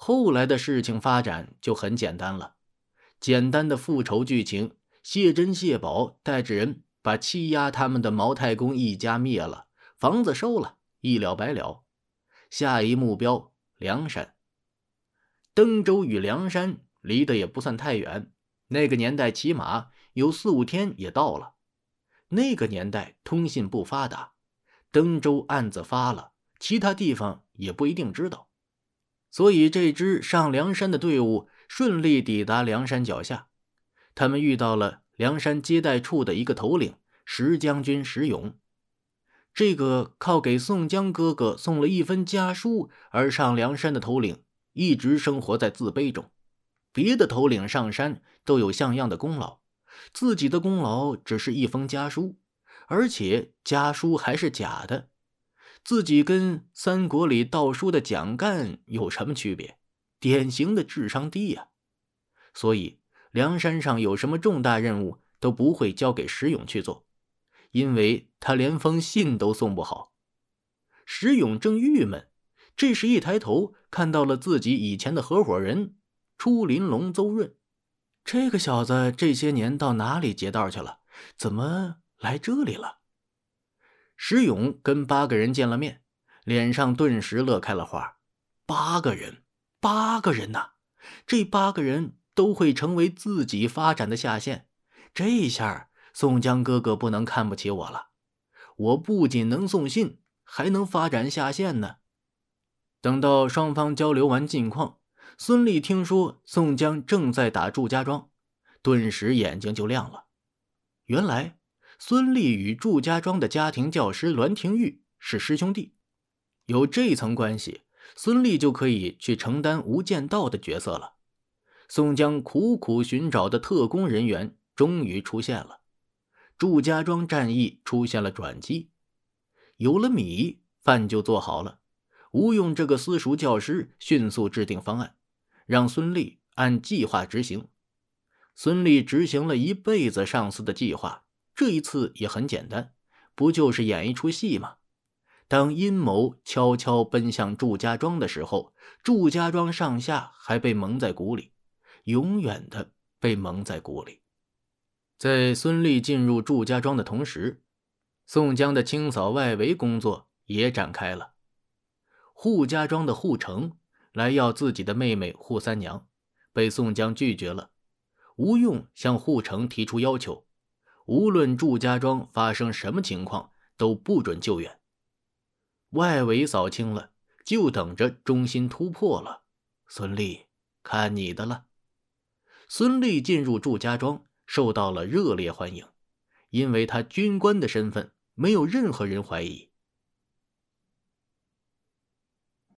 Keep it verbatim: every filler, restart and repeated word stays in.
后来的事情发展就很简单了，简单的复仇剧情，谢珍谢宝带着人把欺压他们的毛太公一家灭了，房子收了，一了百了。下一目标梁山。登州与梁山离得也不算太远，那个年代骑马有四五天也到了。那个年代通信不发达，登州案子发了，其他地方也不一定知道，所以这支上梁山的队伍顺利抵达梁山脚下。他们遇到了梁山接待处的一个头领石将军石勇。这个靠给宋江哥哥送了一封家书而上梁山的头领，一直生活在自卑中。别的头领上山都有像样的功劳，自己的功劳只是一封家书，而且家书还是假的。自己跟三国里盗书的蒋干有什么区别？典型的智商低呀、啊！所以梁山上有什么重大任务都不会交给石勇去做，因为他连封信都送不好。石勇正郁闷，这时一抬头看到了自己以前的合伙人出林龙邹润。这个小子这些年到哪里劫道去了？怎么来这里了？石勇跟八个人见了面，脸上顿时乐开了花。八个人，八个人呐、啊！这八个人都会成为自己发展的下线。这下宋江哥哥不能看不起我了，我不仅能送信，还能发展下线呢。等到双方交流完近况，孙立听说宋江正在打祝家庄，顿时眼睛就亮了。原来孙立与祝家庄的家庭教师栾廷玉是师兄弟，有这层关系，孙立就可以去承担无间道的角色了。宋江苦苦寻找的特工人员终于出现了，祝家庄战役出现了转机。有了米，饭就做好了。吴用这个私塾教师迅速制定方案，让孙立按计划执行。孙立执行了一辈子上司的计划，这一次也很简单，不就是演一出戏吗？当阴谋悄悄奔向祝家庄的时候，祝家庄上下还被蒙在鼓里，永远的被蒙在鼓里。在孙立进入祝家庄的同时，宋江的清扫外围工作也展开了。扈家庄的扈成来要自己的妹妹扈三娘，被宋江拒绝了。吴用向扈成提出要求，无论祝家庄发生什么情况都不准救援。外围扫清了，就等着中心突破了。孙立，看你的了。孙立进入祝家庄受到了热烈欢迎，因为他军官的身份没有任何人怀疑。